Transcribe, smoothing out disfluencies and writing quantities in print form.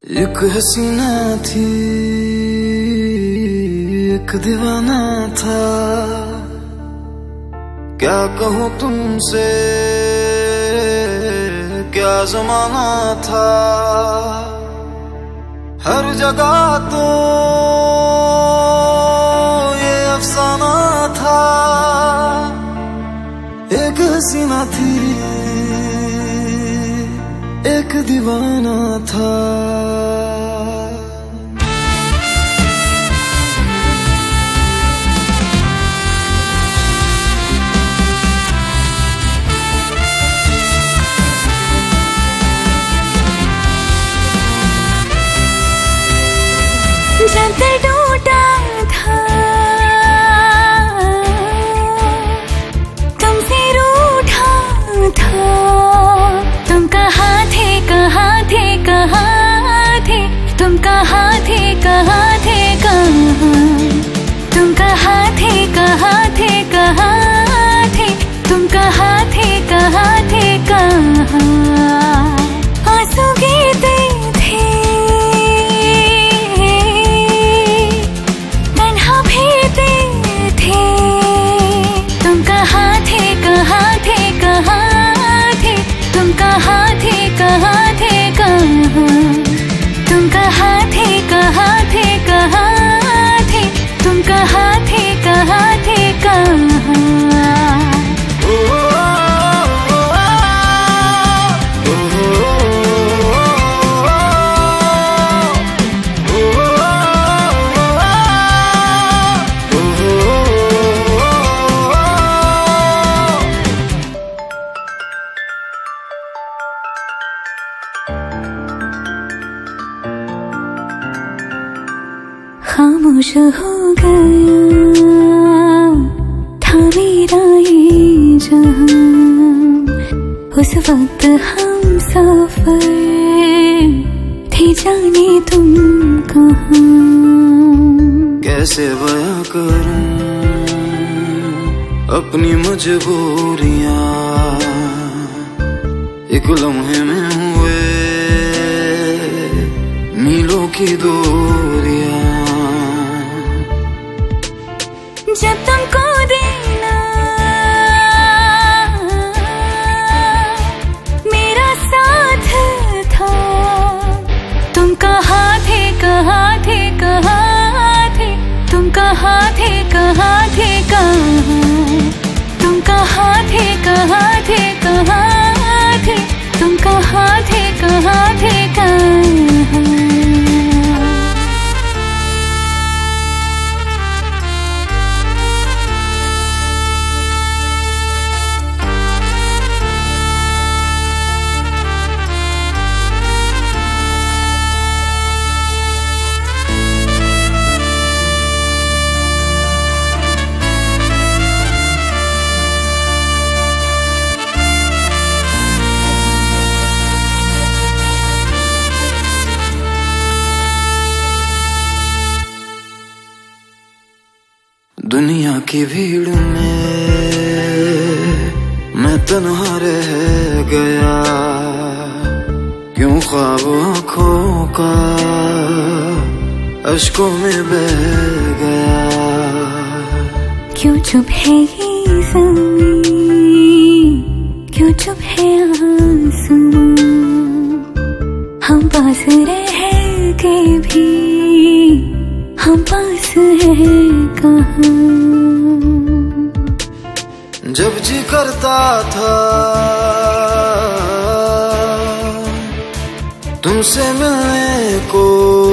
एक हसीना थी, एक दीवाना था। क्या कहूँ तुमसे, क्या जमाना था। हर जगह तो ये अफसाना था। एक हसीना थी, एक दीवाना था। जब दिल टूटा था, तुमसे रूठा था। तुम कहाँ थे, कहाँ थे, कहाँ थे। तुम कहाँ थे, कहाँ थे, कहाँ। तुम कहाँ थे, कहाँ थे, कहाँ थे। तुम कहाँ थे, कहाँ थे, कहाँ। आंसू गिरते थे, तन्हा फिरते थे। तुम कहाँ थे, कहाँ थे, कहाँ थे। तुम कहाँ थे, कहाँ थे, कहाँ। तुम कहाँ थे, कहाँ थे, कहाँ थे। तुम कहाँ थे, कहाँ थे, कहाँ। खामोश हो गया था मेरा ये जहां। उस वक्त हम सफर थे, जाने तुम कहाँ। कैसे बयां करूं अपनी मजबूरियां, एक लम्हे में हुए मीलों की दूरियां। जब तुमको देना मेरा साथ था, तुम कहाँ थे, कहाँ थे, कहाँ थे। तुम कहाँ थे, कहाँ थे, कहाँ। तुम कहाँ थे, कहाँ थे, कहाँ थे। तुम कहाँ थे, कहाँ थे, कहाँ। दुनिया की भीड़ में मैं तन्हा रह गया। क्यों ख्वाब आँखों का अश्कों में बह गया। क्यों चुप है ये ज़मीं, क्यों चुप है आसमां। हम पास रह के भी हम पास है कहाँ। जब जी करता था तुमसे मिलने को,